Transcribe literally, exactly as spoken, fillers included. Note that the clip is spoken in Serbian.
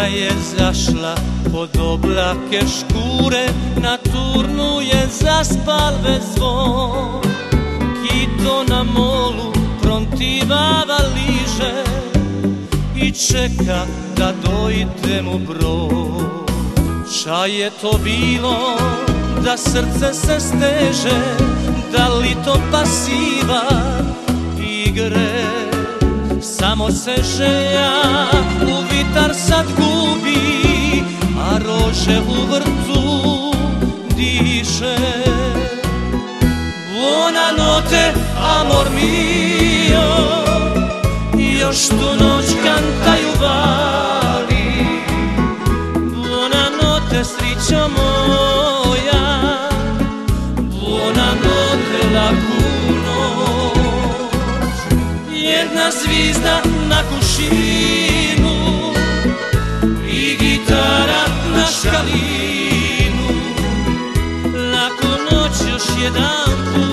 je zašla pod oblake škure, na turnu je zaspal bez zvon. Kito na molu prontivava liže i čeka da dojde mu brod. Ča je to bilo da srce se steže, da li to pasiva igre? Samo se želja u vitar sad gubi, a rože u vrtu diše. Buonanotte, amor mio, još tu noć kantaju vali. Buonanotte, srićo moja, buonanotte, laku noć. Jedna zvizda na kušinu i gitara na škalinu. Laku noć još jedan put.